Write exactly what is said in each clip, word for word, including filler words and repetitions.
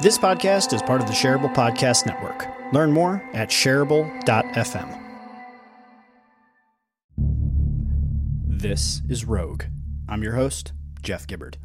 This podcast is part of the Shareable Podcast Network. Learn more at shareable dot f m. This is Rogue. I'm your host, Jeff Gibbard.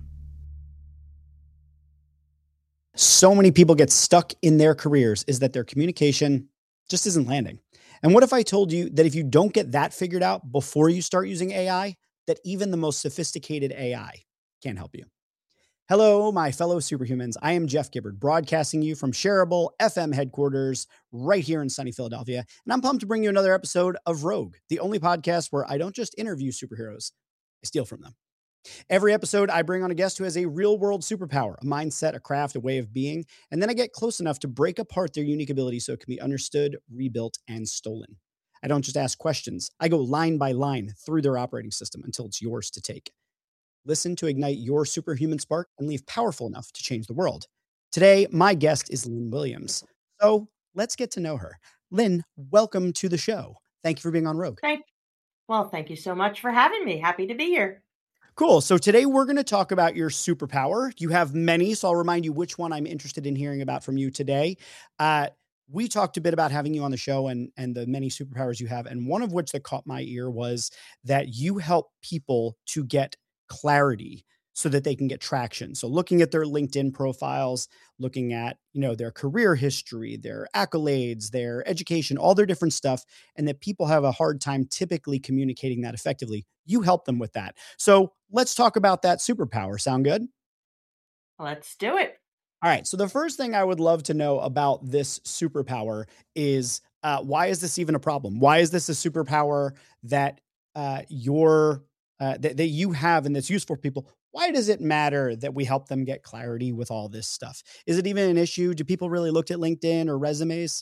So many people get stuck in their careers is that their communication just isn't landing. And what if I told you that if you don't get that figured out before you start using A I, that even the most sophisticated A I can't help you? Hello, my fellow superhumans. I am Jeff Gibbard, broadcasting you from Shareable F M headquarters right here in sunny Philadelphia. And I'm pumped to bring you another episode of Rogue, the only podcast where I don't just interview superheroes, I steal from them. Every episode, I bring on a guest who has a real-world superpower, a mindset, a craft, a way of being, and then I get close enough to break apart their unique ability so it can be understood, rebuilt, and stolen. I don't just ask questions. I go line by line through their operating system until it's yours to take. Listen to ignite your superhuman spark and leave powerful enough to change the world. Today, my guest is Lynn Williams. So let's get to know her. Lynn, welcome to the show. Thank you for being on Rogue. Thank, well, thank you so much for having me. Happy to be here. Cool. So today we're going to talk about your superpower. You have many, so I'll remind you which one I'm interested in hearing about from you today. Uh, we talked a bit about having you on the show and, and the many superpowers you have, and one of which that caught my ear was that you help people to get clarity so that they can get traction. So looking at their LinkedIn profiles, looking at, you know, their career history, their accolades, their education, all their different stuff, and that people have a hard time typically communicating that effectively. You help them with that. So let's talk about that superpower. Sound good? Let's do it. All right. So the first thing I would love to know about this superpower is uh, why is this even a problem? Why is this a superpower that uh, you're Uh, that, that you have and that's useful for people? Why does it matter that we help them get clarity with all this stuff? Is it even an issue? Do people really look at LinkedIn or resumes?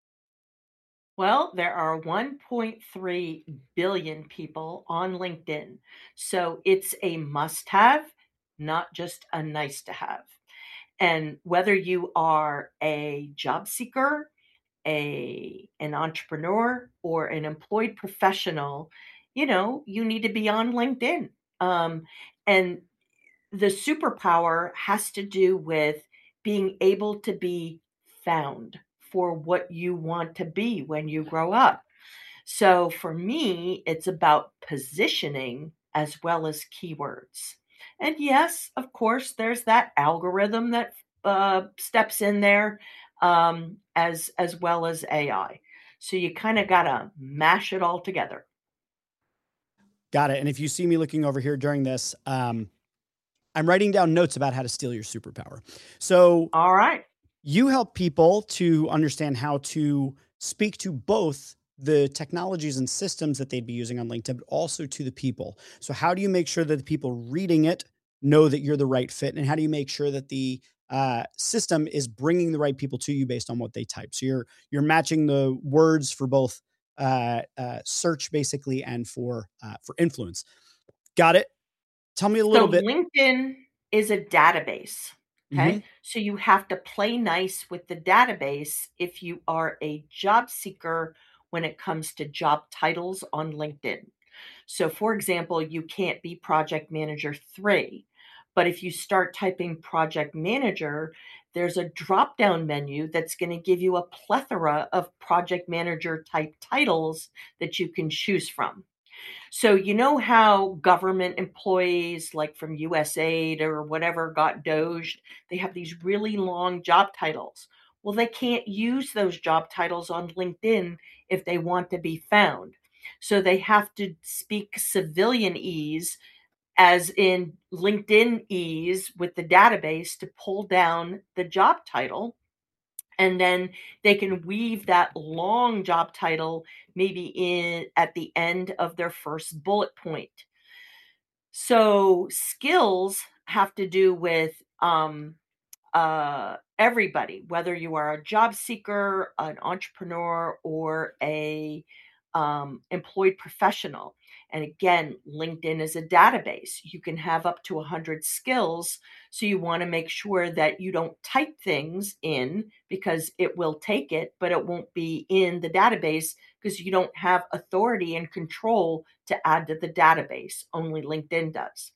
Well, there are one point three billion people on LinkedIn. So it's a must-have, not just a nice to have. And whether you are a job seeker, a an entrepreneur, or an employed professional, you know, you need to be on LinkedIn. Um, and the superpower has to do with being able to be found for what you want to be when you grow up. So for me, it's about positioning as well as keywords. And yes, of course, there's that algorithm that uh, steps in there um, as as well as A I. So you kind of got to mash it all together. Got it. And if you see me looking over here during this, um, I'm writing down notes about how to steal your superpower. So All right. you help people to understand how to speak to both the technologies and systems that they'd be using on LinkedIn, but also to the people. So how do you make sure that the people reading it know that you're the right fit? And how do you make sure that the uh, system is bringing the right people to you based on what they type? So you're, you're matching the words for both uh, uh, search basically and for, uh, for influence. Got it. Tell me a little So bit. LinkedIn is a database. Okay. Mhm. So you have to play nice with the database if you are a job seeker when it comes to job titles on LinkedIn. So for example, you can't be project manager three, but if you start typing project manager, there's a drop down menu that's going to give you a plethora of project manager type titles that you can choose from. So you know how government employees like from U S A I D or whatever got doged, they have these really long job titles. Well, they can't use those job titles on LinkedIn if they want to be found. So they have to speak civilianese, as in LinkedInese with the database, to pull down the job title. And then they can weave that long job title maybe in at the end of their first bullet point. So skills have to do with um, uh, everybody, whether you are a job seeker, an entrepreneur, or a um, employed professional. And again, LinkedIn is a database. You can have up to one hundred skills. So you want to make sure that you don't type things in because it will take it, but it won't be in the database because you don't have authority and control to add to the database. Only LinkedIn does.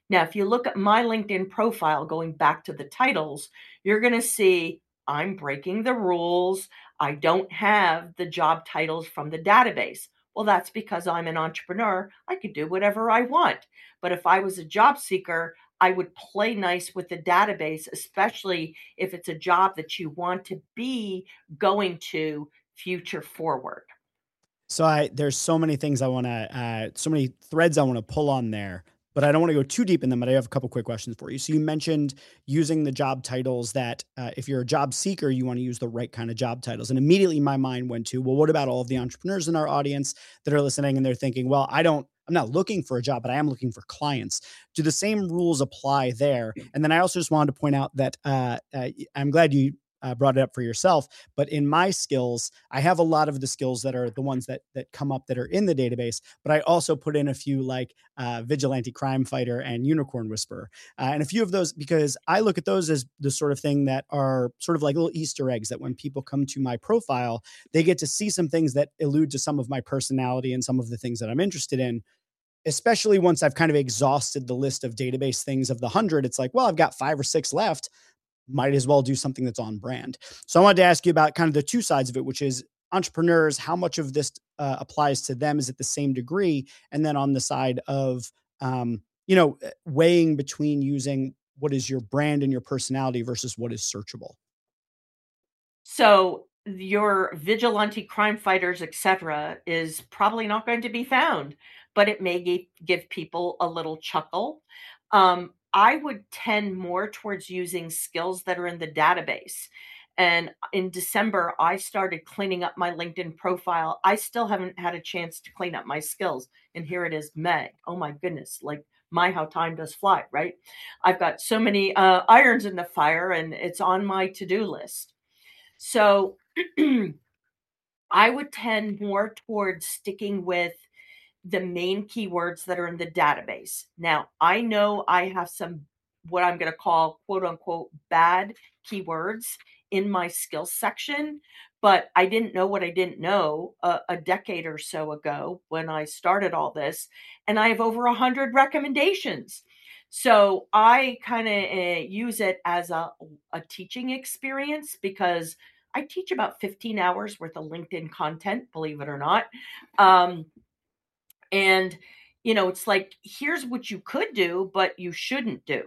Now, if you look at my LinkedIn profile, going back to the titles, you're going to see I'm breaking the rules. I don't have the job titles from the database. Well, that's because I'm an entrepreneur. I could do whatever I want. But if I was a job seeker, I would play nice with the database, especially if it's a job that you want to be going to future forward. So I there's so many things I want to, uh, so many threads I want to pull on there, but I don't want to go too deep in them. But I have a couple quick questions for you. So you mentioned using the job titles that, uh, if you're a job seeker, you want to use the right kind of job titles. And immediately my mind went to, well, what about all of the entrepreneurs in our audience that are listening and they're thinking, well, I don't, I'm not looking for a job, but I am looking for clients. Do the same rules apply there? And then I also just wanted to point out that, uh, uh, I'm glad you uh, brought it up for yourself. But in my skills, I have a lot of the skills that are the ones that that come up that are in the database. But I also put in a few like uh, vigilante crime fighter and unicorn whisperer, uh, and a few of those because I look at those as the sort of thing that are sort of like little Easter eggs that when people come to my profile, they get to see some things that allude to some of my personality and some of the things that I'm interested in. Especially once I've kind of exhausted the list of database things of the hundred, it's like, well, I've got five or six left, might as well do something that's on brand. So I wanted to ask you about kind of the two sides of it, which is entrepreneurs, how much of this uh, applies to them? Is it the same degree? And then on the side of, um, you know, weighing between using what is your brand and your personality versus what is searchable. So your vigilante crime fighters, et cetera, is probably not going to be found, but it may gi- give people a little chuckle. Um, I would tend more towards using skills that are in the database. And in December, I started cleaning up my LinkedIn profile. I still haven't had a chance to clean up my skills. And here it is, May. Oh my goodness. Like, my, how time does fly, right? I've got so many uh, irons in the fire, and it's on my to do list. So I would tend more towards sticking with the main keywords that are in the database. Now, I know I have some what I'm going to call quote unquote bad keywords in my skills section, but I didn't know what I didn't know a, a decade or so ago when I started all this, and I have over a hundred recommendations. So I kind of uh, use it as a, a teaching experience because I teach about fifteen hours worth of LinkedIn content, believe it or not. Um, and, you know, it's like, here's what you could do, but you shouldn't do.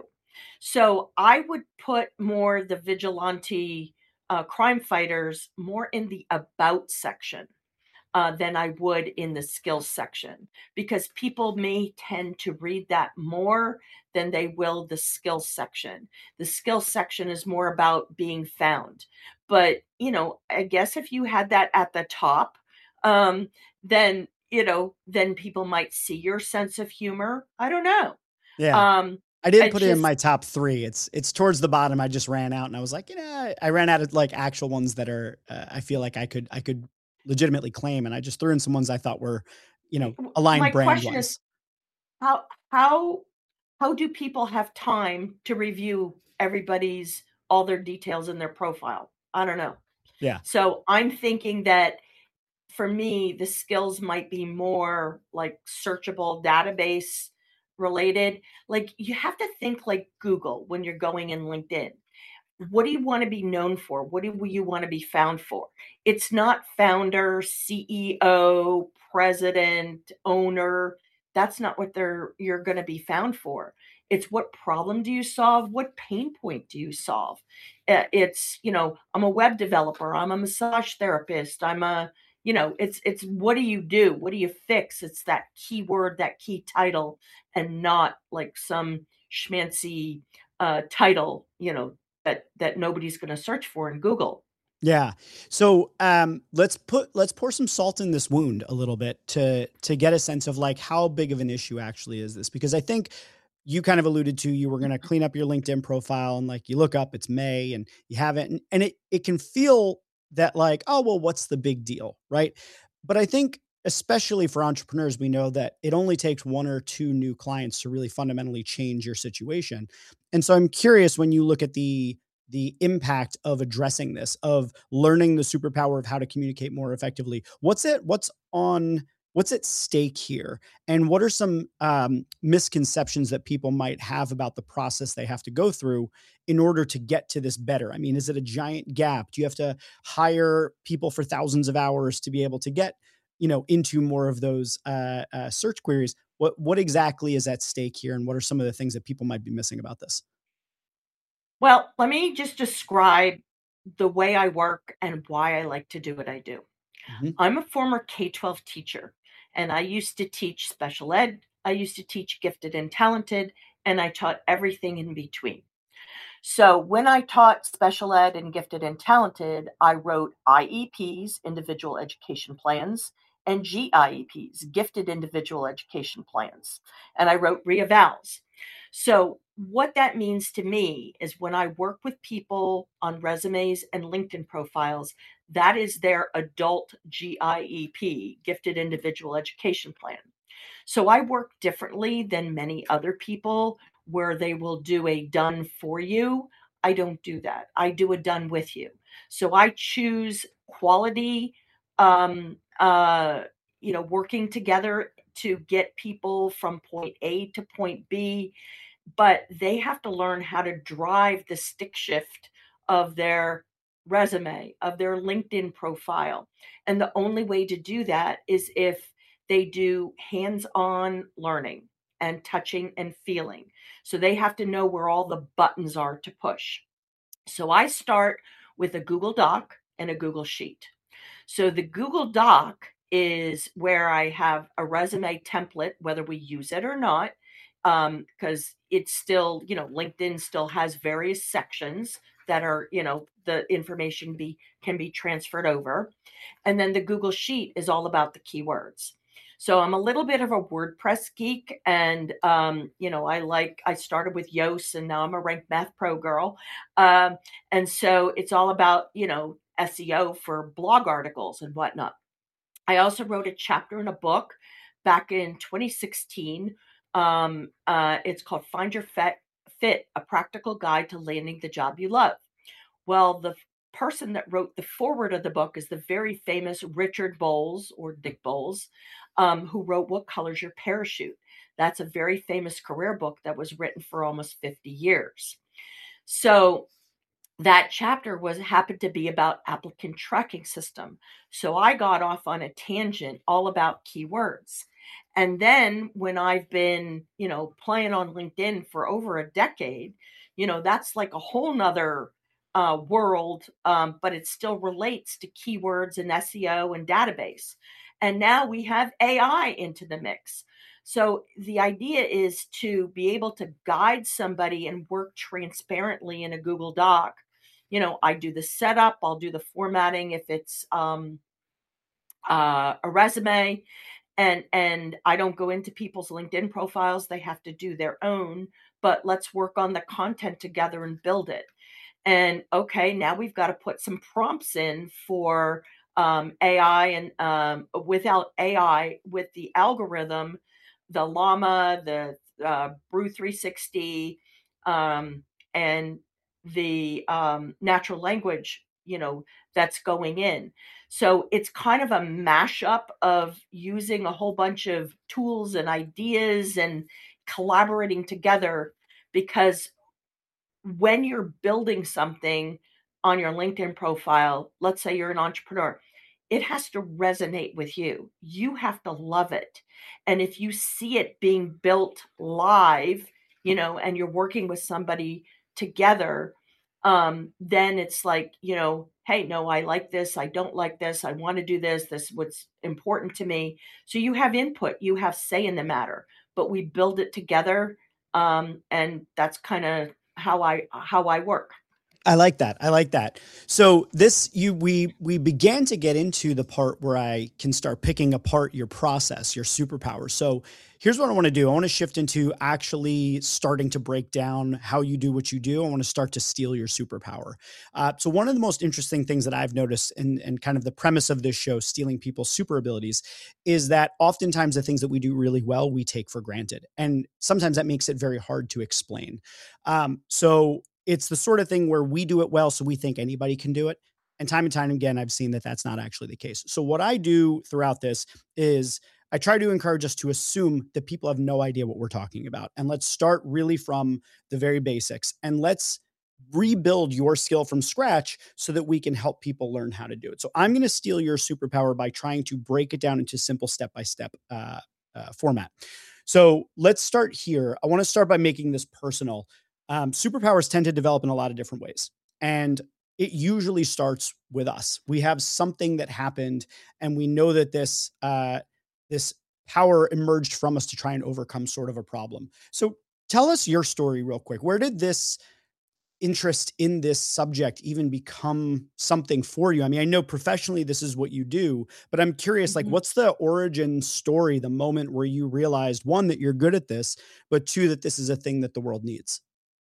So I would put more the vigilante uh, crime fighters more in the about section uh, than I would in the skills section, because people may tend to read that more than they will the skills section. The skills section is more about being found. But, you know, I guess if you had that at the top, um, then, you know, then people might see your sense of humor. I don't know. Yeah. Um, I didn't it's put it in just my top three. It's it's towards the bottom. I just ran out and I was like, you know, I ran out of like actual ones that are, uh, I feel like I could I could legitimately claim, and I just threw in some ones I thought were, you know, my aligned brand question is, wise. how how how do people have time to review everybody's all their details in their profile? I don't know. Yeah. So I'm thinking that for me, the skills might be more like searchable database related. Like, you have to think like Google when you're going in LinkedIn. What do you want to be known for? What do you want to be found for? It's not founder, C E O, president, owner. That's not what they're you're going to be found for. It's what problem do you solve? What pain point do you solve? Uh, It's, you know, I'm a web developer, I'm a massage therapist, I'm a, you know, it's it's what do you do? What do you fix? It's that keyword, that key title, and not like some schmancy uh, title, you know, that that nobody's going to search for in Google. Yeah. So um let's put let's pour some salt in this wound a little bit to to get a sense of like how big of an issue actually is this, because I think you kind of alluded to you were going to clean up your LinkedIn profile and like you look up it's May and you haven't, and, and it it can feel that like, oh well, what's the big deal, right? But I think especially for entrepreneurs, we know that it only takes one or two new clients to really fundamentally change your situation. And so I'm curious, when you look at the the impact of addressing this, of learning the superpower of how to communicate more effectively, what's it what's on What's at stake here? And what are some um, misconceptions that people might have about the process they have to go through in order to get to this better? I mean, is it a giant gap? Do you have to hire people for thousands of hours to be able to get, you know, into more of those uh, uh, search queries? What what exactly is at stake here, and what are some of the things that people might be missing about this? Well, let me just describe the way I work and why I like to do what I do. Mhm. I'm a former K twelve teacher, and I used to teach special ed, I used to teach gifted and talented, and I taught everything in between. So when I taught special ed and gifted and talented, I wrote I E Ps, individual education plans, and G I E Ps, gifted individual education plans. And I wrote reavals. So what that means to me is when I work with people on resumes and LinkedIn profiles, that is their adult G I E P, gifted individual education plan. So I work differently than many other people where they will do a done for you. I don't do that. I do a done with you. So I choose quality, um, uh, you know, working together to get people from point A to point B, but they have to learn how to drive the stick shift of their resume, of their LinkedIn profile. And the only way to do that is if they do hands on learning and touching and feeling. So they have to know where all the buttons are to push. So I start with a Google Doc and a Google Sheet. So the Google Doc is where I have a resume template, whether we use it or not, um, because it's still, you know, LinkedIn still has various sections that are, you know, the information be can be transferred over. And then the Google Sheet is all about the keywords. So I'm a little bit of a WordPress geek, and um, you know, I like I started with Yoast, and now I'm a Ranked Math Pro girl, um, and so it's all about, you know, S E O for blog articles and whatnot. I also wrote a chapter in a book back in twenty sixteen. Um, uh, it's called Find Your Fit, Fit, a practical guide to landing the job you love. Well, the person that wrote the foreword of the book is the very famous Richard Bowles, or Dick Bowles, um, who wrote What Color's Your Parachute? That's a very famous career book that was written for almost fifty years. So that chapter was happened to be about applicant tracking system. So I got off on a tangent all about keywords. And then when I've been, you know, playing on LinkedIn for over a decade, you know, that's like a whole nother uh, world, um, but it still relates to keywords and S E O and database. And now we have A I into the mix. So the idea is to be able to guide somebody and work transparently in a Google Doc. You know, I do the setup, I'll do the formatting if it's um, uh, a resume, and and I don't go into people's LinkedIn profiles. They have to do their own, but let's work on the content together and build it. And okay, now we've got to put some prompts in for um, A I, and um, without A I, with the algorithm, the Llama, the uh, Brew three sixty, um, and the um, natural language, you know, that's going in. So it's kind of a mashup of using a whole bunch of tools and ideas and collaborating together, because when you're building something on your LinkedIn profile, let's say you're an entrepreneur, it has to resonate with you. You have to love it. And if you see it being built live, you know, and you're working with somebody together, um, then it's like, you know, hey, no, I like this. I don't like this. I want to do this. This is what's important to me. So you have input, you have say in the matter, but we build it together. Um, and that's kind of how I how I work. I like that. I like that. So this you we we began to get into the part where I can start picking apart your process, your superpower. So here's what I want to do. I want to shift into actually starting to break down how you do what you do. I want to start to steal your superpower. Uh, so one of the most interesting things that I've noticed, and and kind of the premise of this show, stealing people's super abilities, is that oftentimes the things that we do really well, we take for granted, and sometimes that makes it very hard to explain. Um, so it's the sort of thing where we do it well, so we think anybody can do it. And time and time again, I've seen that that's not actually the case. So what I do throughout this is I try to encourage us to assume that people have no idea what we're talking about. And let's start really from the very basics and let's rebuild your skill from scratch so that we can help people learn how to do it. So I'm going to steal your superpower by trying to break it down into simple step by step uh, uh, format. So let's start here. I want to start by making this personal. Um, superpowers tend to develop in a lot of different ways. And it usually starts with us. We have something that happened, and we know that this uh, this power emerged from us to try and overcome sort of a problem. So tell us your story real quick. Where did this interest in this subject even become something for you? I mean, I know professionally this is what you do, but I'm curious, like, Mhm. what's the origin story, the moment where you realized, one, that you're good at this, but two, that this is a thing that the world needs?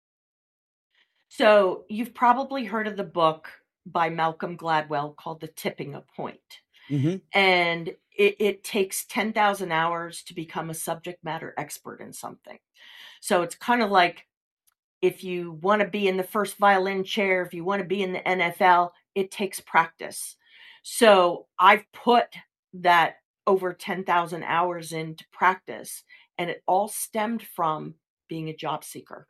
So you've probably heard of the book by Malcolm Gladwell called The Tipping Point. Hmm. And it, it takes ten thousand hours to become a subject matter expert in something. So it's kind of like if you want to be in the first violin chair, if you want to be in the N F L, it takes practice. So I've put that over ten thousand hours into practice, and it all stemmed from being a job seeker.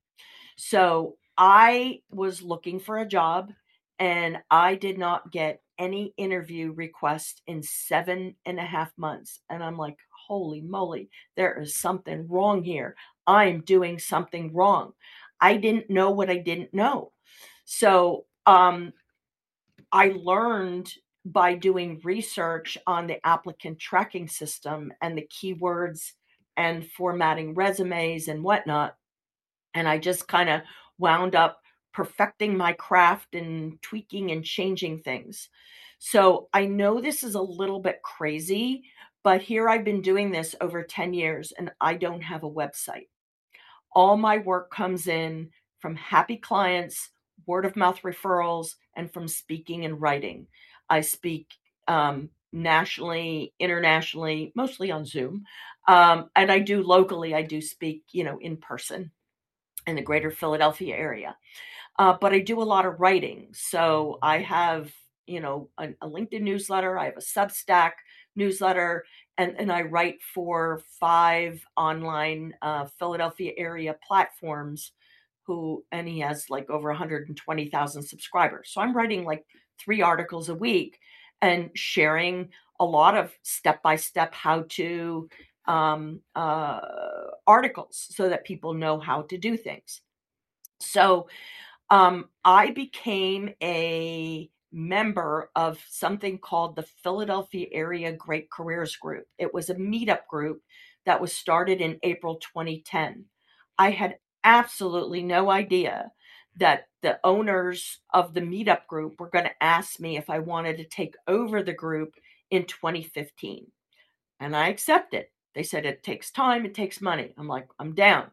So I was looking for a job and I did not get any interview requests in seven and a half months. And I'm like, holy moly, there is something wrong here. I'm doing something wrong. I didn't know what I didn't know. So um, I learned by doing research on the applicant tracking system and the keywords and formatting resumes and whatnot. And I just kind of wound up perfecting my craft and tweaking and changing things. So I know this is a little bit crazy, but here I've been doing this over ten years and I don't have a website. All my work comes in from happy clients, word of mouth referrals, and from speaking and writing. I speak um, nationally, internationally, mostly on Zoom. Um, and I do locally, I do speak, you know, in person in the greater Philadelphia area. Uh, but I do a lot of writing. So I have, you know, a, a LinkedIn newsletter, I have a Substack newsletter, and, and I write for five online uh, Philadelphia area platforms who, and he has like over one hundred twenty thousand subscribers. So I'm writing like three articles a week and sharing a lot of step by step how to um, uh, articles so that people know how to do things. So um, I became a member of something called the Philadelphia Area Great Careers Group. It was a meetup group that was started in April twenty ten. I had absolutely no idea that the owners of the meetup group were going to ask me if I wanted to take over the group in twenty fifteen. And I accepted. They said it takes time, it takes money. I'm like, I'm down.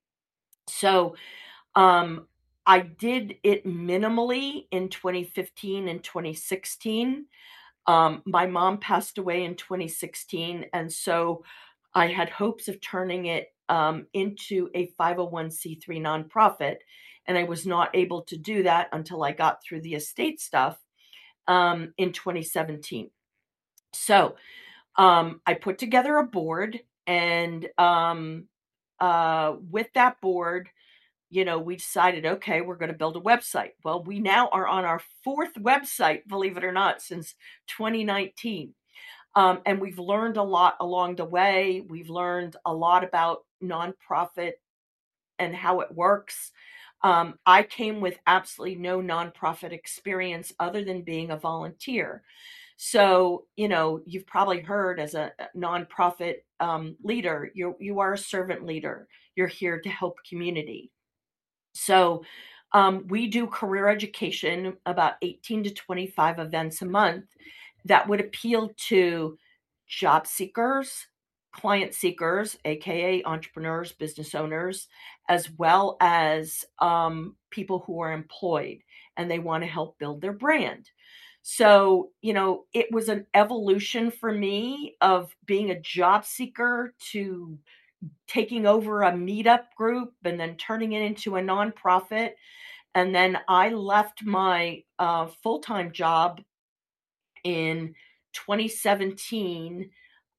So um, I did it minimally in twenty fifteen and twenty sixteen. Um, my mom passed away in twenty sixteen, and so I had hopes of turning it um, into a five oh one c three nonprofit, and I was not able to do that until I got through the estate stuff um, in twenty seventeen. So um, I put together a board, and um, uh, with that board, you know, we decided, okay, we're going to build a website. Well, we now are on our fourth website, believe it or not, since twenty nineteen. Um, and we've learned a lot along the way. We've learned a lot about nonprofit and how it works. Um, I came with absolutely no nonprofit experience other than being a volunteer. So, you know, you've probably heard as a nonprofit um, leader, you you are a servant leader. You're here to help community. So um, we do career education, about eighteen to twenty-five events a month that would appeal to job seekers, client seekers, A K A entrepreneurs, business owners, as well as um, people who are employed and they want to help build their brand. So, you know, it was an evolution for me of being a job seeker to taking over a meetup group and then turning it into a nonprofit. And then I left my uh, full time job in twenty seventeen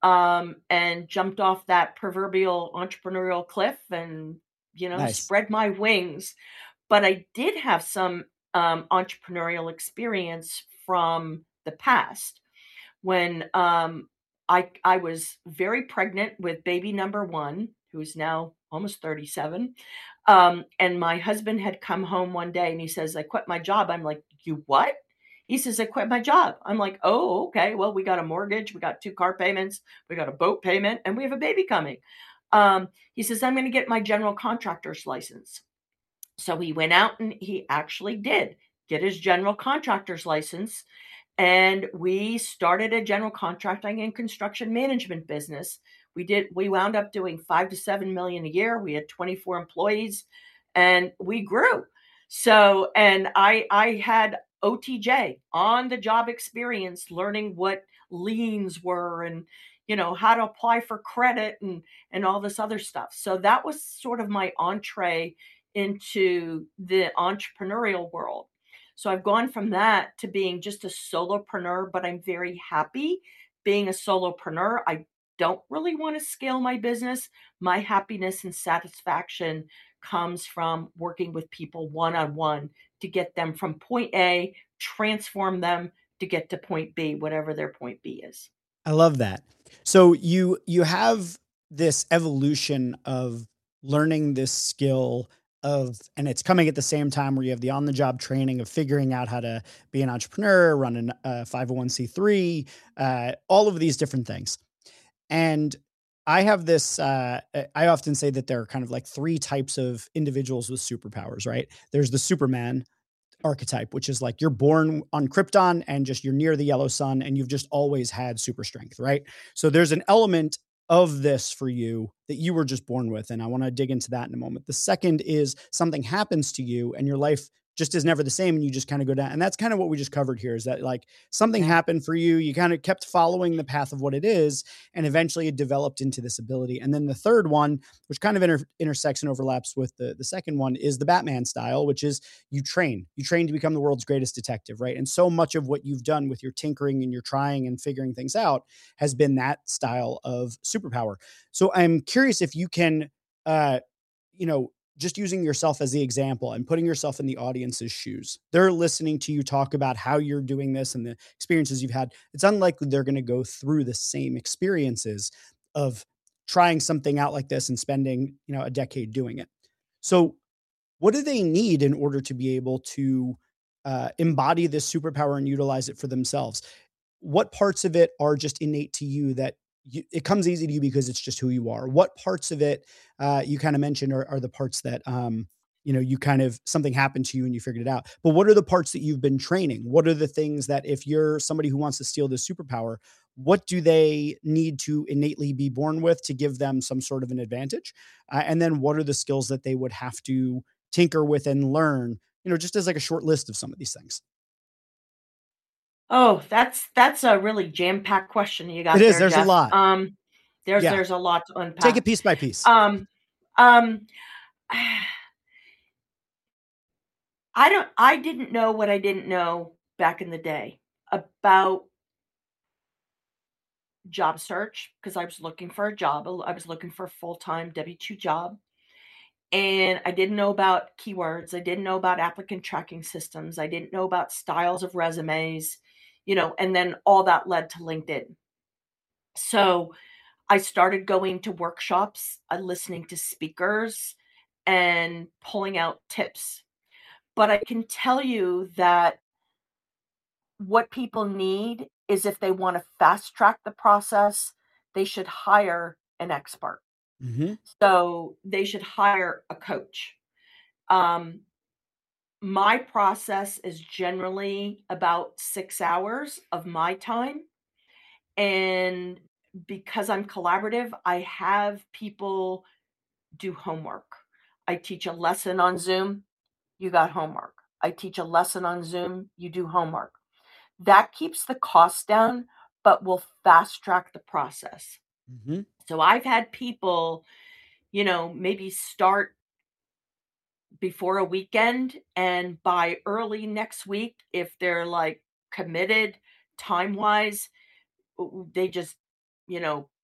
um, and jumped off that proverbial entrepreneurial cliff and, you know, Nice. spread my wings. But I did have some um, entrepreneurial experience from the past when um, I I was very pregnant with baby number one, who is now almost thirty-seven. Um, and my husband had come home one day and he says, "I quit my job." I'm like, "You what?" He says, "I quit my job." I'm like, "Oh, okay. Well, we got a mortgage, we got two car payments, we got a boat payment, and we have a baby coming." Um, he says, "I'm going to get my general contractor's license." So he went out and he actually did get his general contractor's license. And we started a general contracting and construction management business. We did, we wound up doing five to seven million a year. We had twenty-four employees and we grew. So, and I, I had O T J, on the job experience, learning what liens were and, you know, how to apply for credit and, and all this other stuff. So that was sort of my entree into the entrepreneurial world. So I've gone from that to being just a solopreneur, but I'm very happy being a solopreneur. I don't really want to scale my business. My happiness and satisfaction comes from working with people one on one to get them from point A, transform them to get to point B, whatever their point B is. I love that. So you you have this evolution of learning this skill of, and it's coming at the same time where you have the on the job training of figuring out how to be an entrepreneur, run an, a five oh one c three, uh, all of these different things. And I have this, uh, I often say that there are kind of like three types of individuals with superpowers, right? There's the Superman archetype, which is like you're born on Krypton and just you're near the yellow sun and you've just always had super strength, right? So there's an element of this for you that you were just born with. And I want to dig into that in a moment. The second is something happens to you and your life just is never the same and you just kind of go down. And that's kind of what we just covered here, is that like something Yeah. happened for you, you kind of kept following the path of what it is, and eventually it developed into this ability. And then the third one, which kind of inter- intersects and overlaps with the, the second one, is the Batman style, which is you train, you train to become the world's greatest detective, right? And so much of what you've done with your tinkering and your trying and figuring things out has been that style of superpower. So I'm curious if you can, uh, you know, just using yourself as the example and putting yourself in the audience's shoes. They're listening to you talk about how you're doing this and the experiences you've had. It's unlikely they're going to go through the same experiences of trying something out like this and spending, you know, a decade doing it. So what do they need in order to be able to uh, embody this superpower and utilize it for themselves? What parts of it are just innate to you that you, it comes easy to you because it's just who you are? What parts of it uh, you kind of mentioned are, are the parts that, um, you know, you kind of, something happened to you and you figured it out. But what are the parts that you've been training? What are the things that, if you're somebody who wants to steal this superpower, what do they need to innately be born with to give them some sort of an advantage? Uh, and then what are the skills that they would have to tinker with and learn, you know, just as like a short list of some of these things? Oh, that's that's a really jam-packed question you It got is. there, There's a Jeff. lot. Um, there's Yeah. there's a lot to Take it unpack. piece by piece. Um, um, I don't I didn't know what I didn't know back in the day about job search, because I was looking for a job. I was looking for a full-time W two job. And I didn't know about keywords. I didn't know about applicant tracking systems. I didn't know about styles of resumes, you know, and then all that led to LinkedIn. So I started going to workshops, uh, listening to speakers, and pulling out tips. But I can tell you that what people need is, if they want to fast track the process, they should hire an expert. Mhm. So they should hire a coach. Um, my process is generally about six hours of my time. And because I'm collaborative, I have people do homework. I teach a lesson on Zoom, you got homework. I teach a lesson on Zoom, you do homework. That keeps the cost down, but will fast track the process. Mhm. So I've had people, you know, maybe start before a weekend, and by early next week, if they're like committed time wise, they just, you know,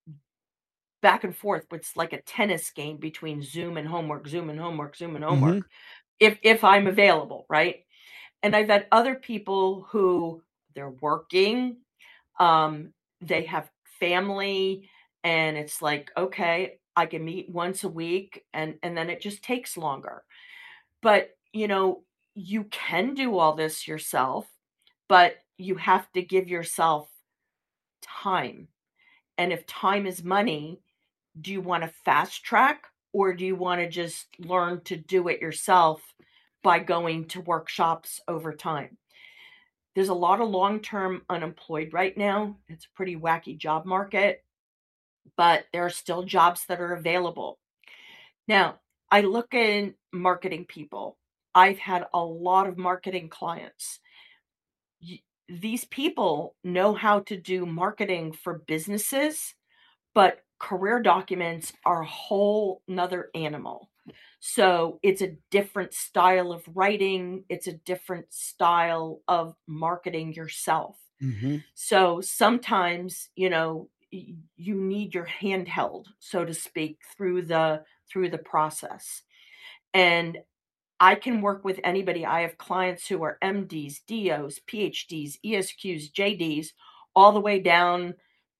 back and forth. It's like a tennis game between Zoom and homework, Zoom and homework, Zoom and Hmm. homework, if if I'm available, right? And I've had other people who they're working, um, they have family, and it's like, okay, I can meet once a week, and and then it just takes longer. But, you know, you can do all this yourself, but you have to give yourself time. And if time is money, do you want to fast track or do you want to just learn to do it yourself by going to workshops over time? There's a lot of long term unemployed right now. It's a pretty wacky job market, but there are still jobs that are available. Now, I look in marketing people. I've had a lot of marketing clients. Y- These people know how to do marketing for businesses, but career documents are a whole nother animal. So it's a different style of writing, it's a different style of marketing yourself. Hmm. So sometimes, you know, y- you need your handheld, so to speak, through the through the process. And I can work with anybody. I have clients who are M Ds, D Os, P H Ds, E S Qs, J Ds, all the way down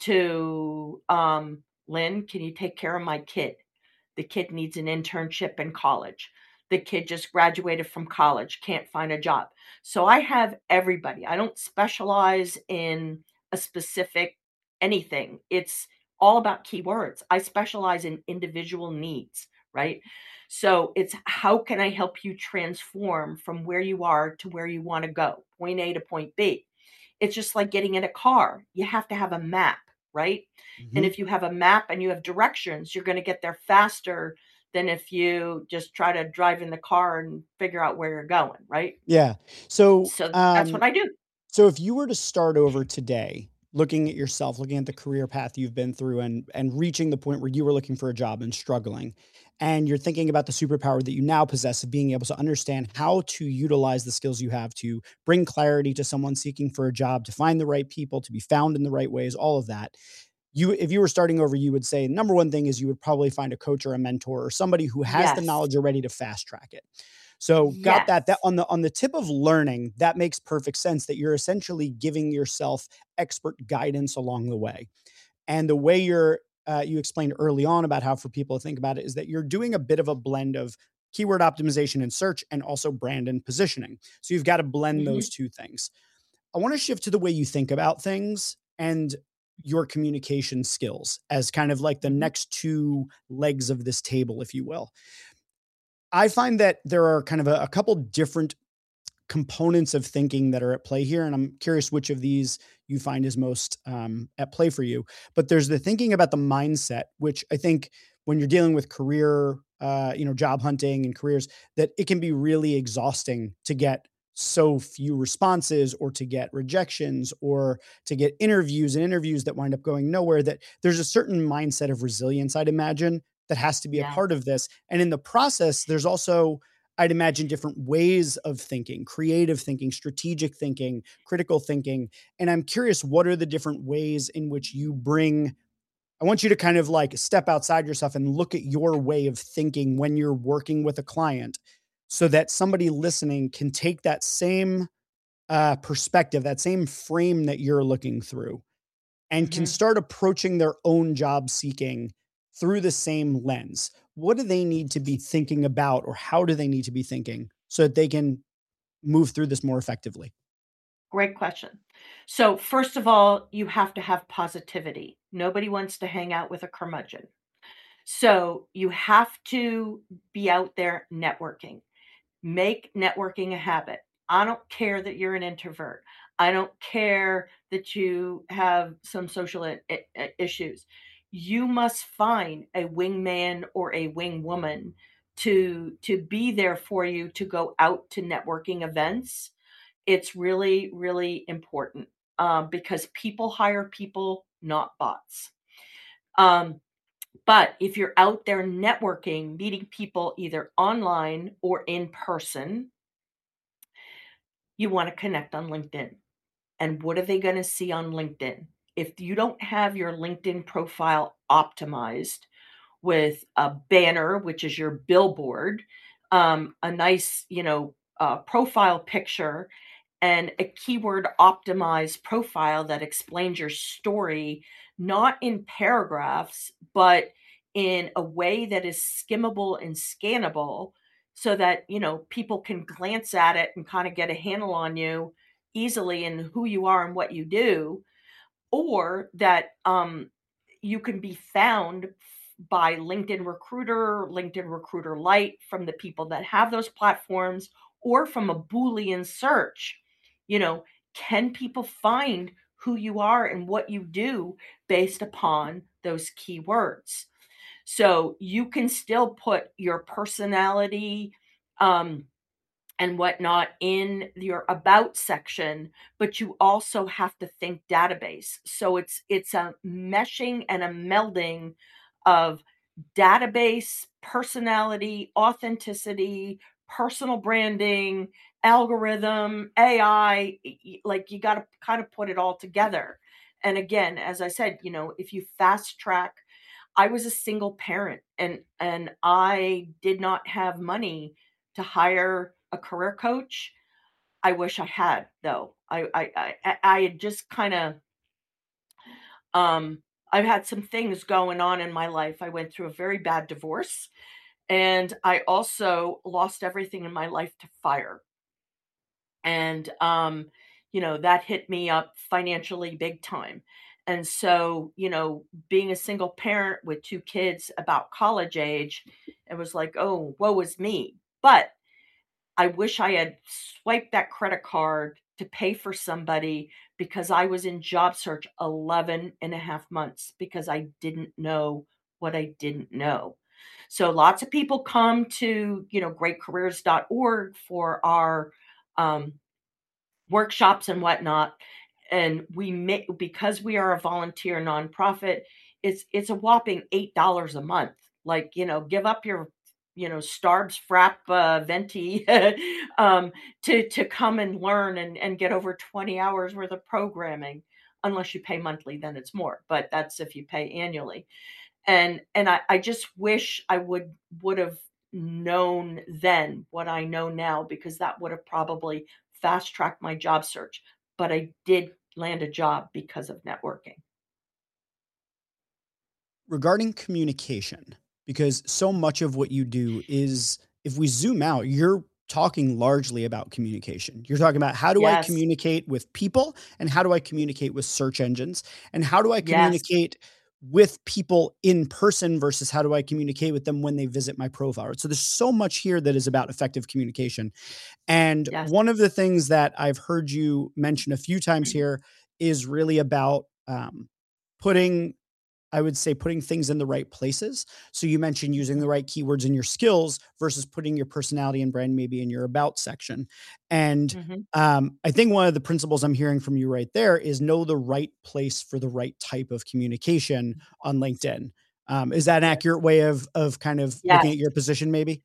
to um, Lynn, can you take care of my kid? The kid needs an internship in college. The kid just graduated from college, can't find a job. So I have everybody. I don't specialize in a specific anything. It's all about keywords. I specialize in individual needs, right? So it's how can I help you transform from where you are to where you want to go, point A to point B. It's just like getting in a car. You have to have a map, right? And Hmm. if you have a map and you have directions, you're going to get there faster than if you just try to drive in the car and figure out where you're going, right? Yeah. So, So that's um, what I do. So if you were to start over today, looking at yourself, looking at the career path you've been through and and reaching the point where you were looking for a job and struggling, and you're thinking about the superpower that you now possess of being able to understand how to utilize the skills you have to bring clarity to someone seeking for a job, to find the right people, to be found in the right ways, all of that. You if you were starting over, you would say number one thing is you would probably find a coach or a mentor or somebody who has the Yes. knowledge already to fast track it. So got that that Yes. on the on the tip of learning, that makes perfect sense that you're essentially giving yourself expert guidance along the way. And the way you're uh, you explained early on about how for people to think about it is that you're doing a bit of a blend of keyword optimization and search and also brand and positioning. So you've got to blend those Hmm. two things. I want to shift to the way you think about things and your communication skills as kind of like the Hmm. next two legs of this table, if you will. I find that there are kind of a, a couple different components of thinking that are at play here. And I'm curious which of these you find is most um, at play for you. But there's the thinking about the mindset, which I think when you're dealing with career, uh, you know, job hunting and careers, that it can be really exhausting to get so few responses or to get rejections or to get interviews and interviews that wind up going nowhere. That there's a certain mindset of resilience, I'd imagine, that has to be a Yeah. part of this. And in the process, there's also I'd imagine different ways of thinking, creative thinking, strategic thinking, critical thinking. And I'm curious, what are the different ways in which you bring? I want you to kind of like step outside yourself and look at your way of thinking when you're working with a client so that somebody listening can take that same uh, perspective, that same frame that you're looking through and can Hmm. start approaching their own job seeking through the same lens. What do they need to be thinking about, or how do they need to be thinking so that they can move through this more effectively? Great question. So, first of all, you have to have positivity. Nobody wants to hang out with a curmudgeon. So, you have to be out there networking. Make networking a habit. I don't care that you're an introvert. I don't care that you have some social i- i- issues. You must find a wingman or a wingwoman to to be there for you to go out to networking events. It's really, really important, um, because people hire people, not bots. Um, but if you're out there networking, meeting people either online or in person, you want to connect on LinkedIn. And what are they going to see on LinkedIn? if you don't have your LinkedIn profile optimized with a banner, which is your billboard, um, a nice, you know, uh, profile picture, and a keyword optimized profile that explains your story, not in paragraphs, but in a way that is skimmable and scannable so that, you know, people can glance at it and kind of get a handle on you easily and who you are and what you do, or that um, you can be found by LinkedIn Recruiter, LinkedIn Recruiter Lite from the people that have those platforms, or from a Boolean search. You know, can people find who you are and what you do based upon those keywords? So you can still put your personality, um, and whatnot in your about section, but you also have to think database. So it's it's a meshing and a melding of database, personality, authenticity, personal branding, algorithm, A I. Like, you got to kind of put it all together. And again, as I said, you know, if you fast track, I was a single parent, and and I did not have money to hire a career coach. I wish I had, though. I I I, I had just kind of um I've had some things going on in my life. I went through a very bad divorce, and I also lost everything in my life to fire. And um you know, that hit me up financially big time. And so, you know, being a single parent with two kids about college age, it was like, oh, woe is me. But I wish I had swiped that credit card to pay for somebody, because I was in job search eleven and a half months because I didn't know what I didn't know. So lots of people come to, you know, great careers dot org for our um, workshops and whatnot. And we make, because we are a volunteer nonprofit, it's it's a whopping eight dollars a month. Like, you know, give up your, you know, Starbs frap uh, venti um, to to come and learn and and get over twenty hours worth of programming. Unless you pay monthly, then it's more. But that's if you pay annually. And and I, I just wish I would would have known then what I know now, because that would have probably fast tracked my job search. But I did land a job because of networking. Regarding communication, because so much of what you do is, if we zoom out, you're talking largely about communication. You're talking about, how do I Yes. communicate with people, and how do I communicate with search engines, and how do I Yes. communicate with people in person versus how do I communicate with them when they visit my profile. Right? So there's so much here that is about effective communication. And Yes. one of the things that I've heard you mention a few times here is really about um, putting, I would say, putting things in the right places. So you mentioned using the right keywords in your skills versus putting your personality and brand maybe in your about section. And Mhm. um, I think one of the principles I'm hearing from you right there is know the right place for the right type of communication on LinkedIn. Um, is that an Yes. accurate way of of kind of looking Yes. at your position, maybe?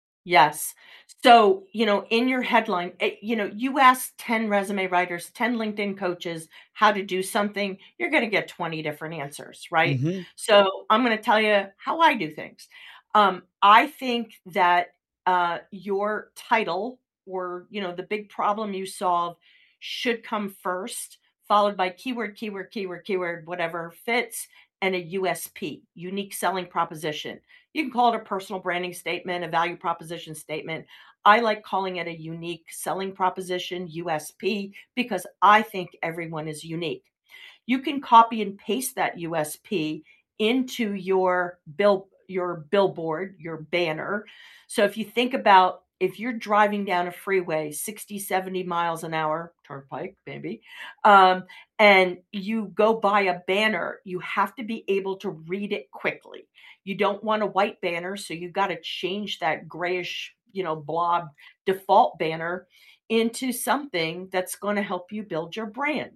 Yes. So, you know, in your headline, eh, you know, you ask ten resume writers, ten LinkedIn coaches how to do something, you're going to get twenty different answers, right? Hmm. So, I'm going to tell you how I do things. Um, I think that uh, your title, or, you know, the big problem you solve, should come first, followed by keyword, keyword, keyword, keyword, whatever fits, and a U S P, unique selling proposition. You can call it a personal branding statement, a value proposition statement. I like calling it a unique selling proposition, U S P, because I think everyone is unique. You can copy and paste that U S P into your bill your billboard, your banner. So if you think about, if you're driving down a freeway sixty, seventy miles an hour, turnpike maybe, um, and you go by a banner, you have to be able to read it quickly. You don't want a white banner, so you got to change that grayish, you know, blob default banner into something that's going to help you build your brand.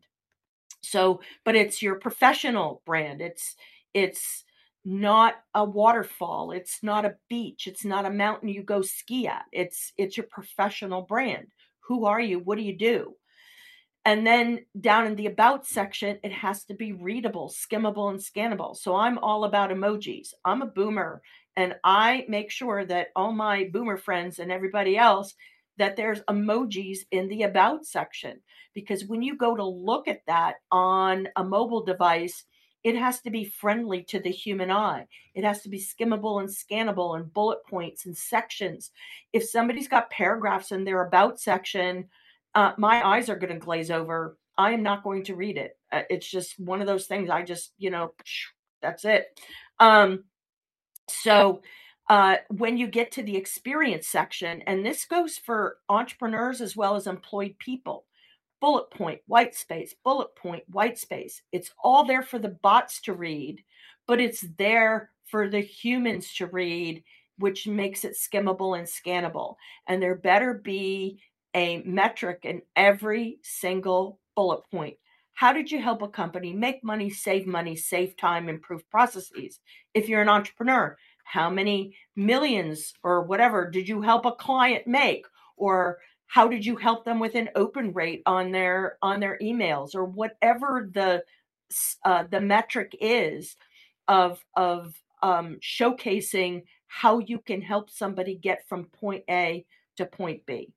So, but it's your professional brand. It's it's not a waterfall, it's not a beach, it's not a mountain you go ski at. It's it's your professional brand. Who are you? What do you do? And then down in the about section, it has to be readable, skimmable, and scannable. So I'm all about emojis. I'm a boomer, and I make sure that all my boomer friends and everybody else, that there's emojis in the about section. Because when you go to look at that on a mobile device, it has to be friendly to the human eye. It has to be skimmable and scannable and bullet points and sections. If somebody's got paragraphs in their about section, uh, my eyes are going to glaze over. I am not going to read it. Uh, it's just one of those things. I just, you know, that's it. Um, so uh, when you get to the experience section, and this goes for entrepreneurs as well as employed people, bullet point, white space, bullet point, white space. It's all there for the bots to read, but it's there for the humans to read, which makes it skimmable and scannable. And there better be a metric in every single bullet point. How did you help a company make money, save money, save time, improve processes? If you're an entrepreneur, how many millions or whatever did you help a client make? Or how did you help them with an open rate on their on their emails, or whatever the uh, the metric is of of um, showcasing how you can help somebody get from point A to point B.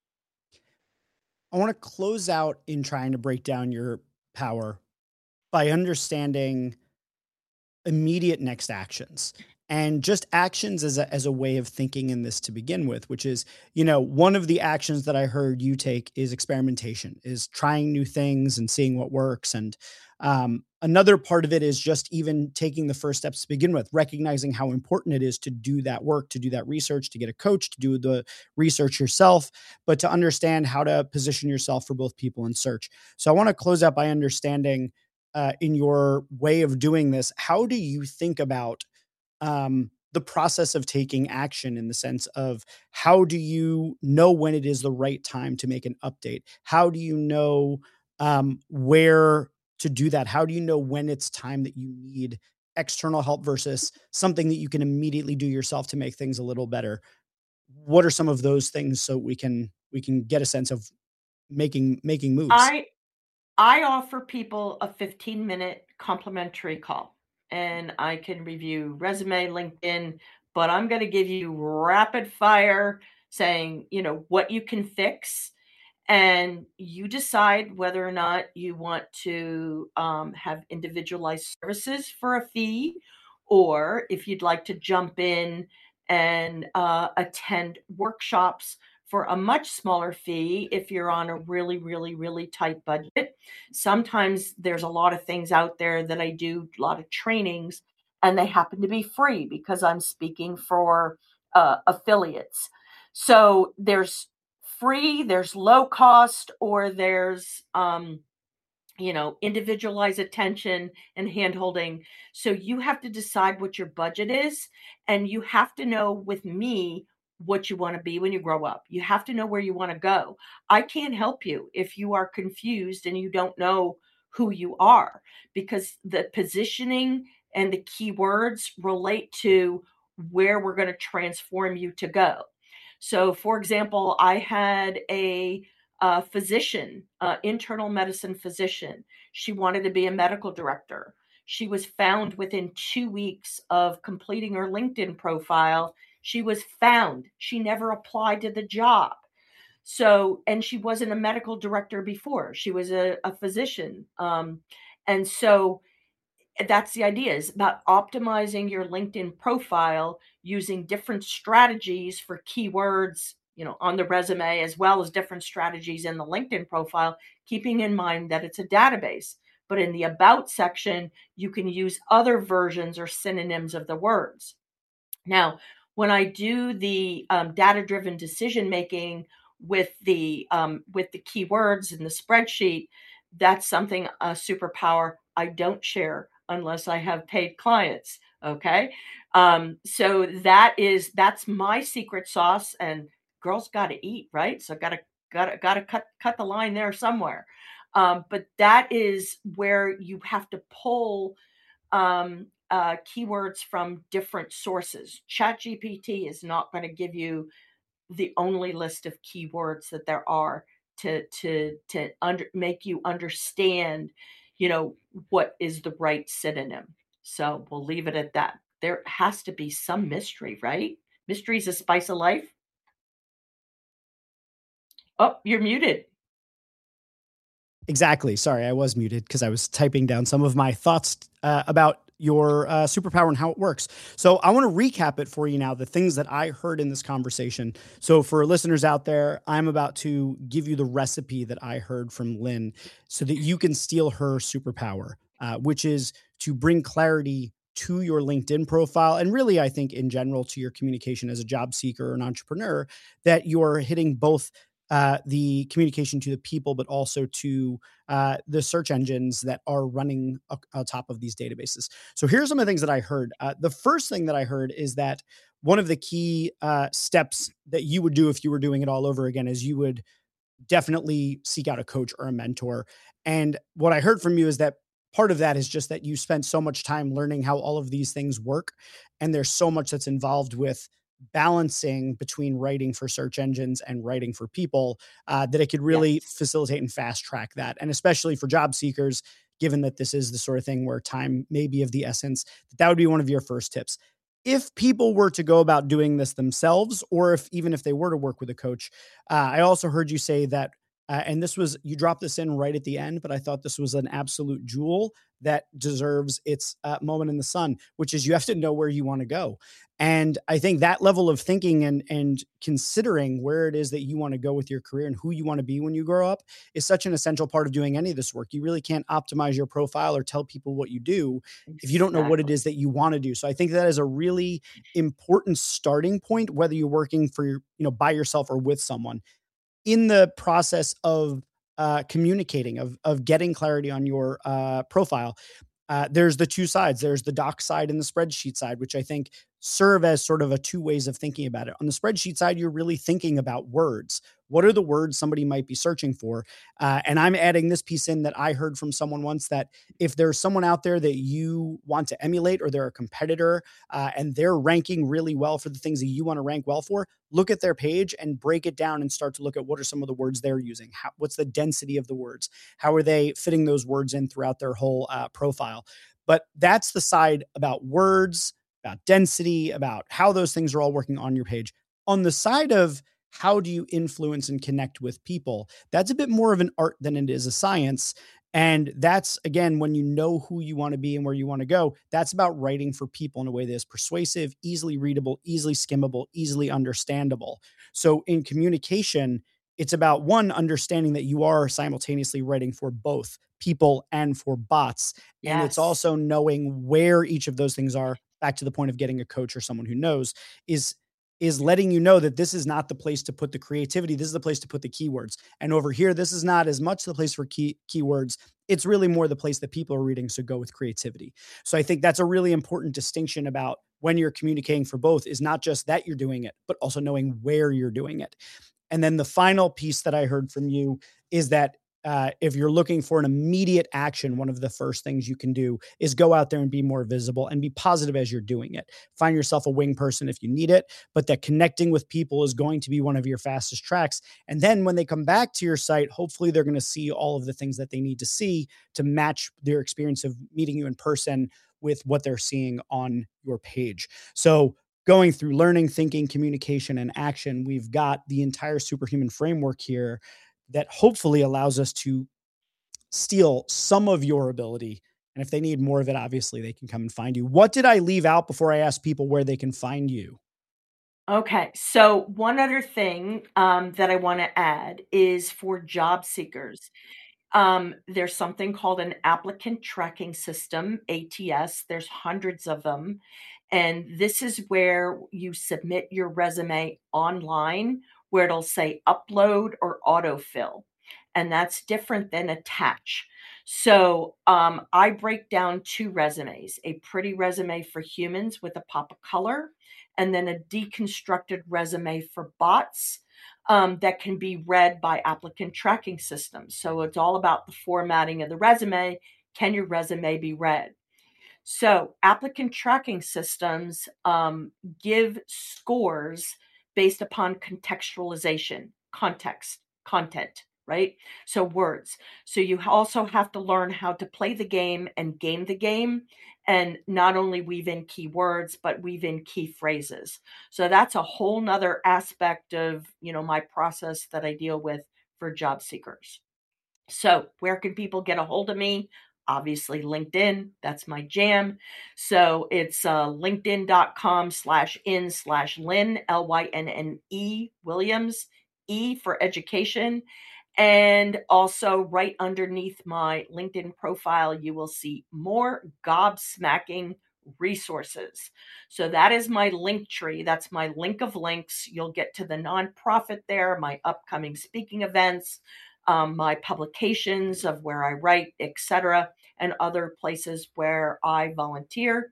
I want to close out in trying to break down your power by understanding immediate next actions and just actions as a, as a way of thinking in this to begin with, which is, you know, one of the actions that I heard you take is experimentation, is trying new things and seeing what works. And um, another part of it is just even taking the first steps to begin with, recognizing how important it is to do that work, to do that research, to get a coach, to do the research yourself, but to understand how to position yourself for both people and search. So I want to close out by understanding uh, in your way of doing this, how do you think about um, the process of taking action, in the sense of how do you know when it is the right time to make an update? How do you know um, where to do that? How do you know when it's time that you need external help versus something that you can immediately do yourself to make things a little better? What are some of those things so we can we can get a sense of making making moves? I I offer people a fifteen minute complimentary call, and I can review resume, LinkedIn, but I'm going to give you rapid fire saying, you know, what you can fix, and you decide whether or not you want to um, have individualized services for a fee, or if you'd like to jump in and uh, attend workshops for a much smaller fee if you're on a really, really, really tight budget. Sometimes there's a lot of things out there that I do, a lot of trainings, and they happen to be free because I'm speaking for uh, affiliates. So there's free, there's low cost, or there's um, you know, individualized attention and handholding. So you have to decide what your budget is, and you have to know with me what you want to be when you grow up. You have to know where you want to go. I can't help you if you are confused and you don't know who you are, because the positioning and the keywords relate to where we're going to transform you to go. So, for example, I had a uh, physician, uh, internal medicine physician. She wanted to be a medical director. She was found within two weeks of completing her LinkedIn profile. She was found. She never applied to the job. So, and she wasn't a medical director before. She was a, a physician. Um, and so that's the idea, is about optimizing your LinkedIn profile using different strategies for keywords, you know, on the resume, as well as different strategies in the LinkedIn profile, keeping in mind that it's a database. But in the about section, you can use other versions or synonyms of the words. Now, when I do the um, data-driven decision making with the um, with the keywords in the spreadsheet, that's something, a superpower I don't share unless I have paid clients. Okay, um, so that is that's my secret sauce. And girls got to eat, right? So got to got to got to cut cut the line there somewhere. Um, but that is where you have to pull um, uh, keywords from different sources. ChatGPT is not going to give you the only list of keywords that there are. to to to under, make you understand, you know, what is the right synonym. So we'll leave it at that. There has to be some mystery, right? Mystery's a spice of life. Oh, you're muted. Exactly. Sorry, I was muted because I was typing down some of my thoughts uh, about your uh, superpower and how it works. So I want to recap it for you now, the things that I heard in this conversation. So for listeners out there, I'm about to give you the recipe that I heard from Lynn so that you can steal her superpower, uh, which is to bring clarity to your LinkedIn profile. And really, I think in general, to your communication as a job seeker or an entrepreneur, that you're hitting both uh, the communication to the people, but also to uh, the search engines that are running a- on top of these databases. So here's some of the things that I heard. Uh, the first thing that I heard is that one of the key uh, steps that you would do if you were doing it all over again is you would definitely seek out a coach or a mentor. And what I heard from you is that part of that is just that you spent so much time learning how all of these things work. And there's so much that's involved with balancing between writing for search engines and writing for people uh, that it could really Yes. facilitate and fast track that. And especially for job seekers, given that this is the sort of thing where time may be of the essence, that would be one of your first tips. If people were to go about doing this themselves, or if even if they were to work with a coach, uh, I also heard you say that, uh, and this was, you dropped this in right at the end, but I thought this was an absolute jewel that deserves its uh, moment in the sun, which is you have to know where you want to go. And I think that level of thinking and and considering where it is that you want to go with your career and who you want to be when you grow up is such an essential part of doing any of this work. You really can't optimize your profile or tell people what you do if you don't know what it Exactly. is that you want to do. So I think that is a really important starting point, whether you're working for your, you know, by yourself or with someone in the process of uh, communicating, of of getting clarity on your uh, profile. Uh, there's the two sides. There's the doc side and the spreadsheet side, which I think serve as sort of a two ways of thinking about it. On the spreadsheet side, you're really thinking about words. What are the words somebody might be searching for? Uh, and I'm adding this piece in that I heard from someone once that if there's someone out there that you want to emulate or they're a competitor uh, and they're ranking really well for the things that you want to rank well for, look at their page and break it down and start to look at what are some of the words they're using. How, what's the density of the words? How are they fitting those words in throughout their whole uh, profile? But that's the side about words, about density, about how those things are all working on your page. On the side of how do you influence and connect with people, that's a bit more of an art than it is a science. And that's, again, when you know who you want to be and where you want to go, that's about writing for people in a way that is persuasive, easily readable, easily skimmable, easily understandable. So in communication, it's about one, understanding that you are simultaneously writing for both people and for bots. And it's Yes. also knowing where each of those things are, back to the point of getting a coach or someone who knows, is is letting you know that this is not the place to put the creativity. This is the place to put the keywords. And over here, this is not as much the place for key keywords. It's really more the place that people are reading. So go with creativity. So I think that's a really important distinction about when you're communicating for both is not just that you're doing it, but also knowing where you're doing it. And then the final piece that I heard from you is that uh, if you're looking for an immediate action, one of the first things you can do is go out there and be more visible and be positive as you're doing it. Find yourself a wing person if you need it, but that connecting with people is going to be one of your fastest tracks. And then when they come back to your site, hopefully they're going to see all of the things that they need to see to match their experience of meeting you in person with what they're seeing on your page. So going through learning, thinking, communication, and action, we've got the entire superhuman framework here that hopefully allows us to steal some of your ability. And if they need more of it, obviously they can come and find you. What did I leave out before I ask people where they can find you? Okay, so one other thing um, that I want to add is for job seekers. Um, there's something called an applicant tracking system, A T S. There's hundreds of them. And this is where you submit your resume online, where it'll say upload or autofill. And that's different than attach. So um, I break down two resumes, a pretty resume for humans with a pop of color, and then a deconstructed resume for bots um, that can be read by applicant tracking systems. So it's all about the formatting of the resume. Can your resume be read? So applicant tracking systems um, give scores based upon contextualization, context, content. right? So words. So you also have to learn how to play the game and game the game, and not only weave in keywords, but weave in key phrases. So that's a whole nother aspect of, you know, my process that I deal with for job seekers. So where can people get a hold of me? Obviously LinkedIn, that's my jam. So it's uh, linkedin.com slash in slash Lynne, L Y N N E Williams, E for education. And also right underneath my LinkedIn profile, you will see more gobsmacking resources. So that is my link tree. That's my link of links. You'll get to the nonprofit there, my upcoming speaking events, um, my publications of where I write, et cetera, and other places where I volunteer.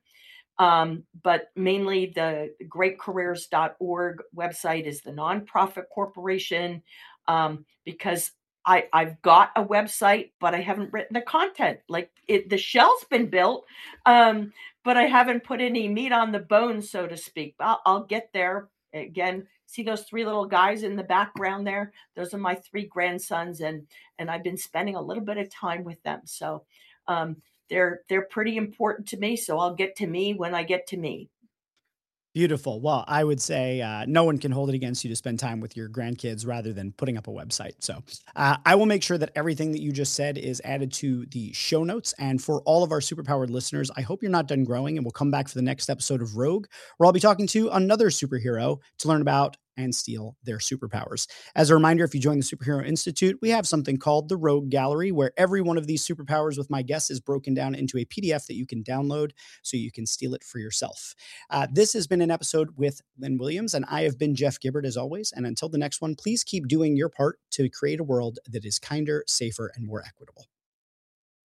Um, but mainly the great careers dot org website is the nonprofit corporation, um, because I, I've got a website, but I haven't written the content. Like it, the shell's been built, um, but I haven't put any meat on the bone, so to speak. I'll, I'll get there. Again, see those three little guys in the background there? Those are my three grandsons, and and I've been spending a little bit of time with them. So um, they're they're pretty important to me, so I'll get to me when I get to me. Beautiful. Well, I would say uh, no one can hold it against you to spend time with your grandkids rather than putting up a website. So uh, I will make sure that everything that you just said is added to the show notes. And for all of our superpowered listeners, I hope you're not done growing, and we'll come back for the next episode of Rogue, where I'll be talking to another superhero to learn about and steal their superpowers. As a reminder, if you join the Superhero Institute, we have something called the Rogue Gallery, where every one of these superpowers with my guests is broken down into a P D F that you can download so you can steal it for yourself. Uh, this has been an episode with Lynne Williams, and I have been Jeff Gibbard as always. And until the next one, please keep doing your part to create a world that is kinder, safer, and more equitable.